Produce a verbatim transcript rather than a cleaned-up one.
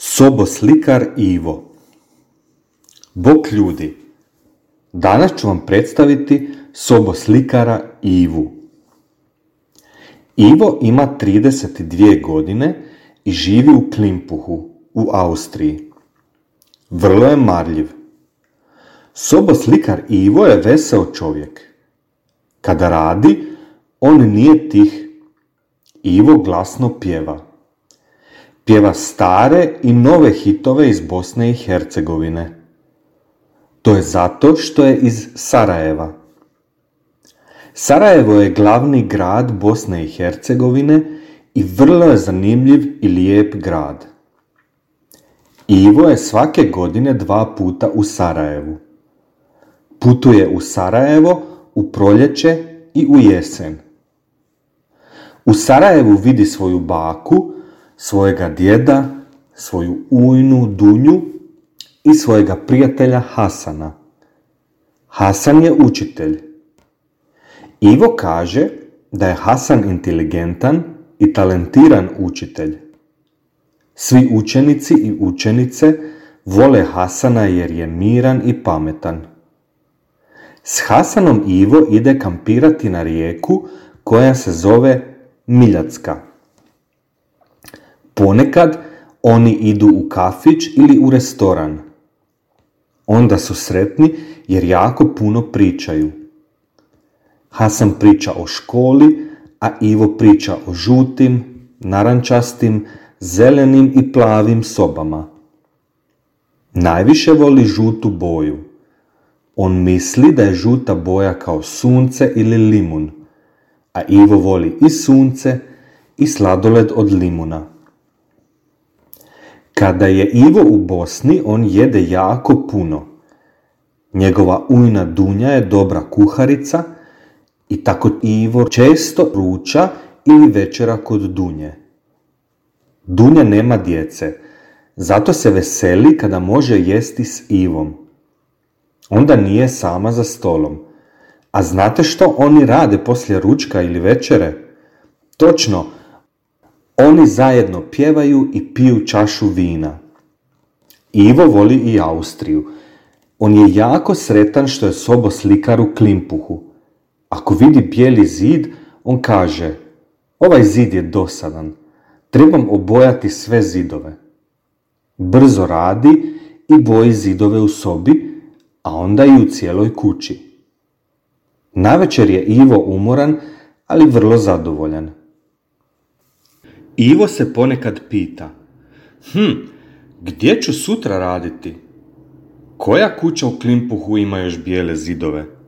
Soboslikar Ivo. Bok ljudi, danas ću vam predstaviti soboslikara Ivu. Ivo ima trideset dvije godine i živi u Klimpuhu u Austriji. Vrlo je marljiv. Soboslikar Ivo je veseo čovjek. Kada radi, on nije tih. Ivo glasno pjeva. Pjeva stare i nove hitove iz Bosne i Hercegovine. To je zato što je iz Sarajeva. Sarajevo je glavni grad Bosne i Hercegovine i vrlo je zanimljiv i lijep grad. Ivo je svake godine dva puta u Sarajevu. Putuje u Sarajevo u proljeće i u jesen. U Sarajevu vidi svoju baku, svojega djeda, svoju ujnu Dunju i svojega prijatelja Hasana. Hasan je učitelj. Ivo kaže da je Hasan inteligentan i talentiran učitelj. Svi učenici i učenice vole Hasana jer je miran i pametan. S Hasanom Ivo ide kampirati na rijeku koja se zove Miljacka. Ponekad oni idu u kafić ili u restoran. Onda su sretni jer jako puno pričaju. Hasan priča o školi, a Ivo priča o žutim, narančastim, zelenim i plavim sobama. Najviše voli žutu boju. On misli da je žuta boja kao sunce ili limun, a Ivo voli i sunce i sladoled od limuna. Kada je Ivo u Bosni, on jede jako puno. Njegova ujna Dunja je dobra kuharica i tako Ivo često ruča ili večera kod Dunje. Dunja nema djece, zato se veseli kada može jesti s Ivom. Onda nije sama za stolom. A znate što oni rade poslije ručka ili večere? Točno, oni zajedno pjevaju i piju čašu vina. Ivo voli i Austriju. On je jako sretan što je soboslikar u Klimpuhu. Ako vidi bijeli zid, on kaže: ovaj zid je dosadan, trebam obojati sve zidove. Brzo radi i boji zidove u sobi, a onda i u cijeloj kući. Navečer je Ivo umoran, ali vrlo zadovoljan. Ivo se ponekad pita: Hm, gdje ću sutra raditi? Koja kuća u Klimpuhu ima još bijele zidove?